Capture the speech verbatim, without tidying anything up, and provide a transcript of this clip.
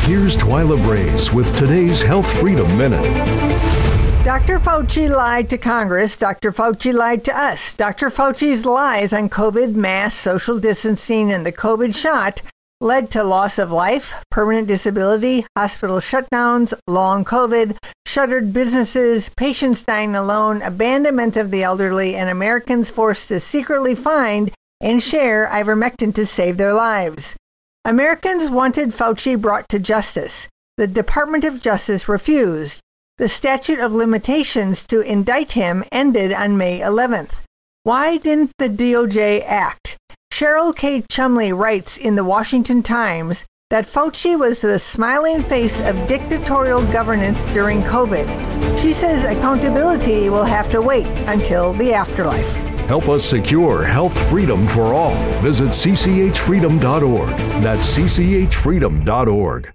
Here's Twyla Brace with today's Health Freedom Minute. Doctor Fauci lied to Congress. Doctor Fauci lied to us. Doctor Fauci's lies on COVID, masks, social distancing, and the COVID shot led to loss of life, permanent disability, hospital shutdowns, long COVID, shuttered businesses, patients dying alone, abandonment of the elderly, and Americans forced to secretly find and share ivermectin to save their lives. Americans wanted Fauci brought to justice. The Department of Justice refused. The statute of limitations to indict him ended on May eleventh. Why didn't the D O J act? Cheryl K. Chumley writes in the Washington Times that Fauci was the smiling face of dictatorial governance during COVID. She says accountability will have to wait until the afterlife. Help us secure health freedom for all. Visit c c h freedom dot org. That's c c h freedom dot org.